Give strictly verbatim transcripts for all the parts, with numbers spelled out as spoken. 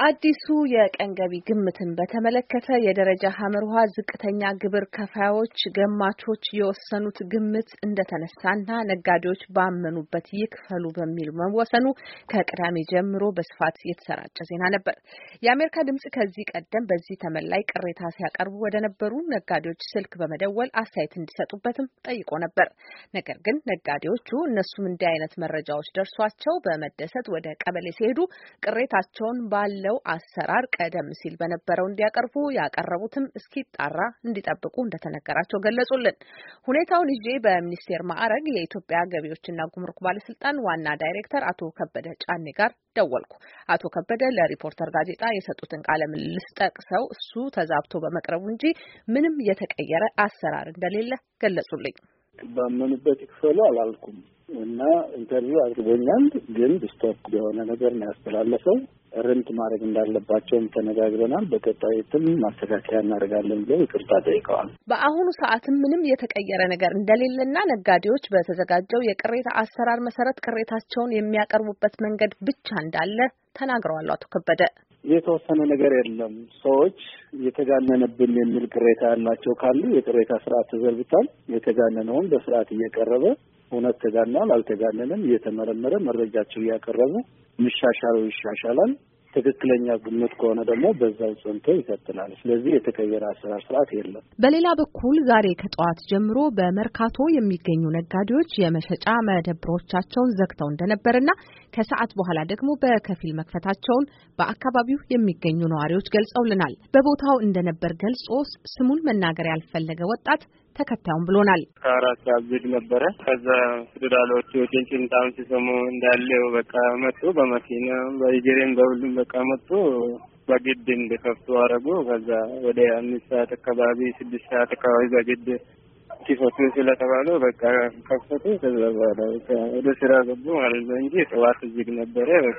አዲሱ የቀን ገቢ ግምትን በተመለከተ የደረጃ ሀመርሃ ዝቅተኛ ግብር ከፋዮች ገማቾች የወሰኑት ግምት እንደተነሳና ነጋዴዎች ባመኑበት ይክፈሉ በሚል መወሰኑ ከቅዳሜ ጀምሮ በስፋት የተሰራጨ ዜና ነበር። የአሜሪካ ድምጽ ከዚህ ቀደም በዚህ ተመን ላይ ቅሬታ ሲያቀርቡ ወደ ነበሩ ነጋዴዎች ስልክ በመደወል አስተያየት እንዲሰጡበትም ጠይቆ ነበር። ነገር ግን ነጋዴዎቹ እነሱም እንዲህ አይነት መረጃዎች ደርሷቸው በመደሰት ወደ ቀበሌ ሲሄዱ ቅሬታቸውን ባለ አሰራር ቀደም ሲል በነበረው እንዲያቀርቡ ያቀረቡትም እስኪጣራ እንዲጠብቁ እንደተነገራቸው ገለጹልን። ሁኔታውን ይዤ በሚኒስቴር ማዕረግ የኢትዮጵያ ገቢዎችና ጉምሩክ ባለስልጣን ዋና ዳይሬክተር አቶ ከበደ ጫኔ ጋር ደወልኩ። አቶ ከበደ ለሪፖርተር ጋዜጣ የሰጡትን ቃለ ምልልስ ጠቅሰው እሱ ተዛብቶ በመቅረቡ እንጂ ምንም የተቀየረ አሰራር እንደሌለ ገለጹልኝ። ባመኑበት ይክፈሉ አላልኩም እና ኢንተርቪው አድርጎኛል። ግን ስቶፕ የሆነ ነገር ነው ያስተላለፈው። ርንት ማድረግ እንዳለባቸውም ተነጋግረናል። በቀጣይም ማስተካከያ እናደርጋለን ብለው ይቅርታ ጠይቀዋል። በአሁኑ ሰዓትም ምንም የተቀየረ ነገር እንደሌለና ነጋዴዎች በተዘጋጀው የቅሬታ አሰራር መሰረት ቅሬታቸውን የሚያቀርቡበት መንገድ ብቻ እንዳለ ተናግረዋል። አቶ ከበደ የተወሰነ ነገር የለም። ሰዎች የተጋነነብን የሚል ቅሬታ ያላቸው ካሉ የቅሬታ ስርዓት ተዘርግቷል። የተጋነነውን በስርዓት እየቀረበ እውነት ተጋናል አልተጋነንም እየተመረመረ መረጃቸው እያቀረቡ ምሻሻሉ ይሻሻላል። ትክክለኛ ግምት ከሆነ ደግሞ በዛው ጸንቶ ይቀጥላል። ስለዚህ የተቀየረ አሰራር ስርዓት የለም። በሌላ በኩል ዛሬ ከጠዋት ጀምሮ በመርካቶ የሚገኙ ነጋዴዎች የመሸጫ መደብሮቻቸውን ዘግተው እንደነበርና ከሰዓት በኋላ ደግሞ በከፊል መክፈታቸውን በአካባቢው የሚገኙ ነዋሪዎች ገልጸውልናል። በቦታው እንደነበር ገልጾ ስሙን መናገር ያልፈለገ ወጣት ተከታዩም ብሎናል። ከአራት አብዝግ ነበረ። ከዛ ፌደራሎቹ ጭንጭንታውን ሲሰሙ እንዳለው በቃ መጡ። በመኪና በእግሬም በሁሉም በቃ መጡ። በግድ እንደከፍቱ አረጉ። ከዛ ወደ አምስት ሰዓት አካባቢ ስድስት ሰዓት አካባቢ በግድ ሲፈቱ ስለተባሉ በቃ ከፈቱ። ከዛ በኋላ ወደ ስራ ገቡ ማለት ነው እንጂ ጠዋት ዝግ ነበረ። በቃ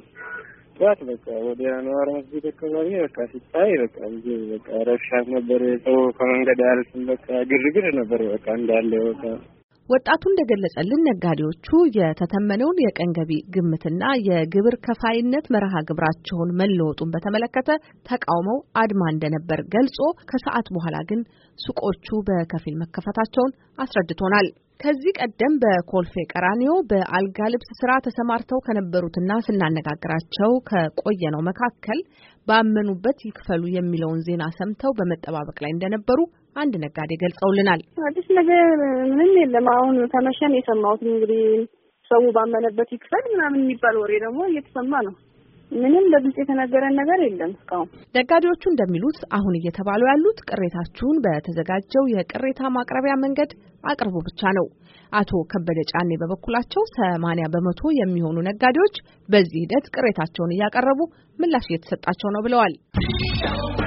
ጠዋት በቃ ወደ አንዋር መስጊድ አካባቢ በቃ ሲታይ በቃ ብዙ በቃ ረብሻት ነበር። ሰው ከመንገድ አልፎ በቃ ግርግር ነበር በቃ እንዳለ በቃ። ወጣቱ እንደገለጸልን ነጋዴዎቹ የተተመነውን የቀን ገቢ ግምትና የግብር ከፋይነት መርሃ ግብራቸውን መለወጡን በተመለከተ ተቃውመው አድማ እንደነበር ገልጾ ከሰዓት በኋላ ግን ሱቆቹ በከፊል መከፈታቸውን አስረድቶናል። ከዚህ ቀደም በኮልፌ ቀራኒዮ በአልጋ ልብስ ስራ ተሰማርተው ከነበሩትና ስናነጋግራቸው ከቆየነው መካከል ባመኑበት ይክፈሉ የሚለውን ዜና ሰምተው በመጠባበቅ ላይ እንደነበሩ አንድ ነጋዴ ገልጸውልናል። አዲስ ነገር ምንም የለም። አሁን ተመሸን የሰማሁት እንግዲህ ሰው ባመነበት ይክፈል ምናምን የሚባል ወሬ ደግሞ እየተሰማ ነው። ምንም በግልጽ የተነገረን ነገር የለም እስካሁን። ነጋዴዎቹ እንደሚሉት አሁን እየተባሉ ያሉት ቅሬታችሁን በተዘጋጀው የቅሬታ ማቅረቢያ መንገድ አቅርቡ ብቻ ነው። አቶ ከበደ ጫኔ በበኩላቸው ሰማንያ በመቶ የሚሆኑ ነጋዴዎች በዚህ ሂደት ቅሬታቸውን እያቀረቡ ምላሽ እየተሰጣቸው ነው ብለዋል።